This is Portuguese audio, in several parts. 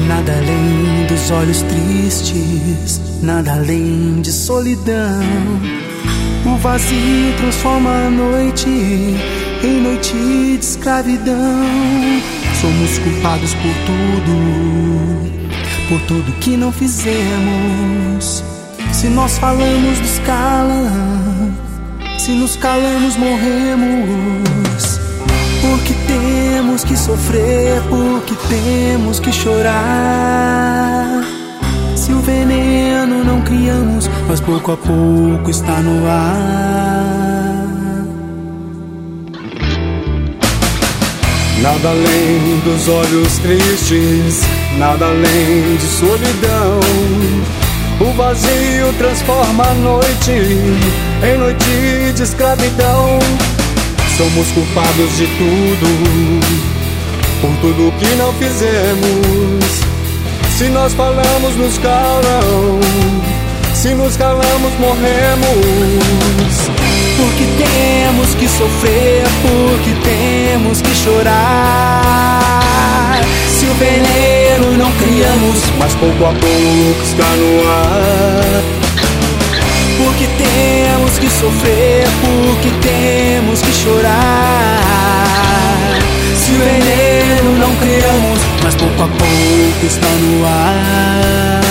Nada além dos olhos tristes, nada além de solidão. O vazio transforma a noite em noite de escravidão. Somos culpados por tudo que não fizemos. Se nós falamos, nos calam. Se nos calamos, morremos. Porque temos que sofrer, porque temos que chorar. Se o veneno não criamos, mas pouco a pouco está no ar. Nada além dos olhos tristes, nada além de solidão. O vazio transforma a noite em noite de escravidão. Somos culpados de tudo, por tudo que não fizemos. Se nós falamos, nos calam. Se nos calamos, morremos. Porque temos que sofrer, porque temos que chorar. Se o veneno não criamos, mas pouco a pouco está no ar. Porque temos que sofrer, porque temos que chorar. Se o veneno não criamos, mas pouco a pouco está no ar.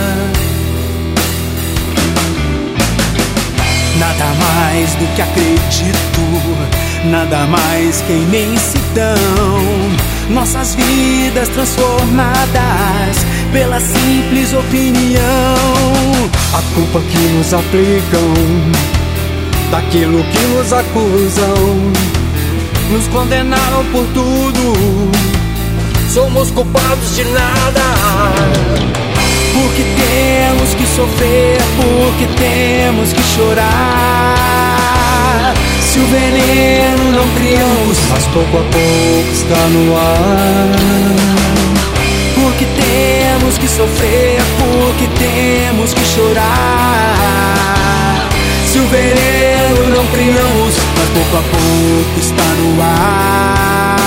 Nada mais do que acredito, nada mais que imensidão. Nossas vidas transformadas pela simples opinião. A culpa que nos aplicam, daquilo que nos acusam, nos condenaram por tudo. Somos culpados de nada. Porque temos que sofrer, porque temos que chorar. Se o veneno não criamos, mas pouco a pouco está no ar. Porque temos que sofrer, porque temos que chorar. Se o veneno não criamos, mas pouco a pouco está no ar.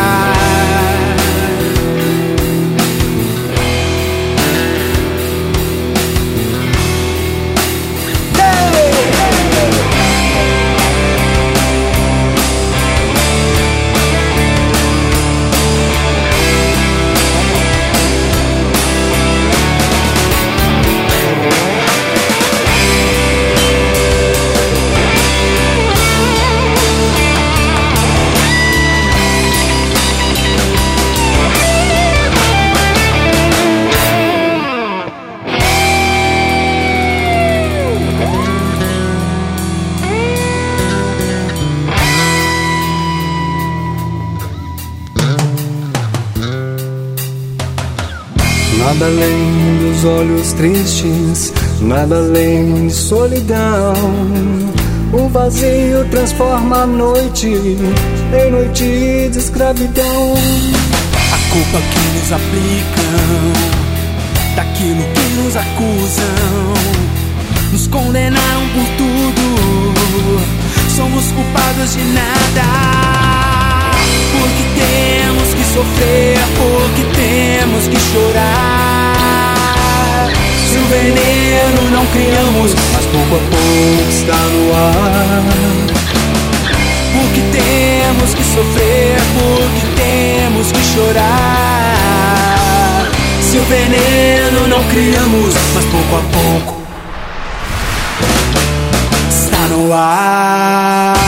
Nada além dos olhos tristes, nada além de solidão. O vazio transforma a noite em noite de escravidão. A culpa que nos aplicam, daquilo que nos acusam, nos condenaram por tudo. Somos culpados de nada. Porque temos que sofrer, porque temos que chorar. Se o veneno não criamos, mas pouco a pouco está no ar. Porque temos que sofrer, porque temos que chorar. Se o veneno não criamos, mas pouco a pouco está no ar.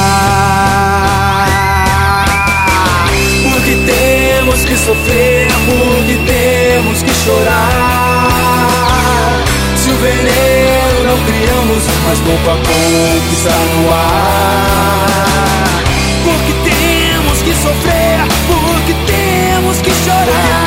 Porque temos que sofrer, porque temos que chorar. Se o veneno não criamos, mas pouco a pouco está no ar. Porque temos que sofrer, porque temos que chorar.